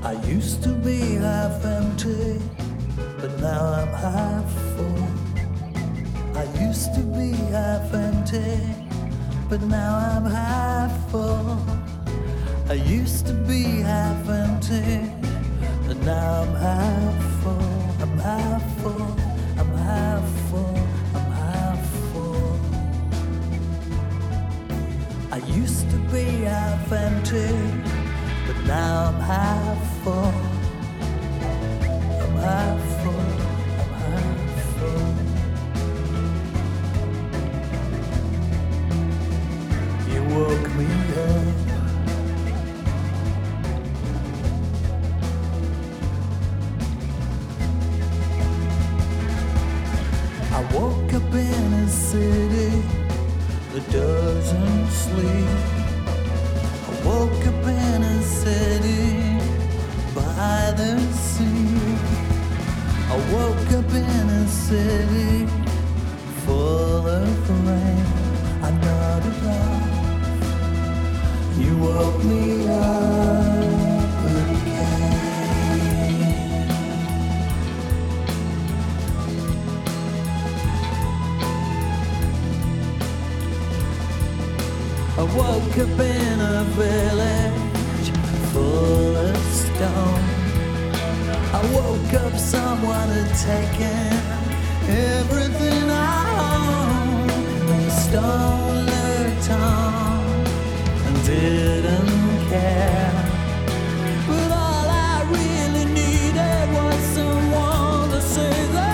I used to be half empty, but now I'm half full. I used to be half empty, but now I'm half full. I used to be half empty, but now I'm half full. I'm half full. I'm half full. I'm half full. I used to be half empty, but now I'm half full. I'm half full. I'm half full. You woke me up. I woke up in a city that doesn't sleep. I woke up in a city by the sea. I woke up in a city full of rain. I'm not alone. You woke me up again. I woke up in a village full of stone. I woke up, someone had taken everything I own. The stone looked on and didn't care. But all I really needed was someone to say that.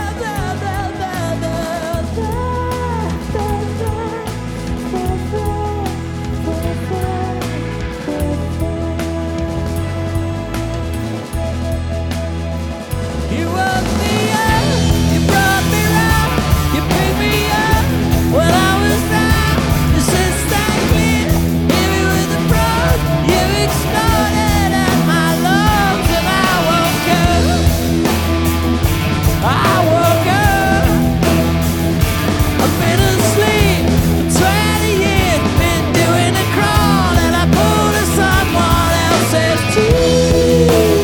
You woke me up, you brought me round, you picked me up when I was down. You said stand clear, hit me with a broad. You exploded at my lungs and I woke up. I woke up. I've been asleep for 20 years, been doing a crawl and I pulled a someone else's teeth.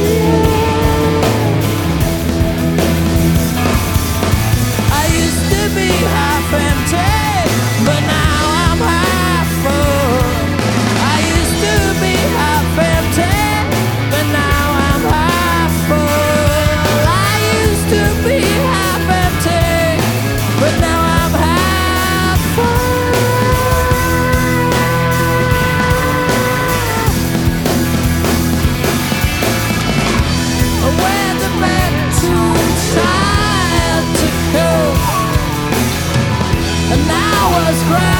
Half empty, but now I'm half full. I used to be half empty, but now I'm half full. I used to be half empty, but now I'm half full. I went back too tired to cope. And I was crying.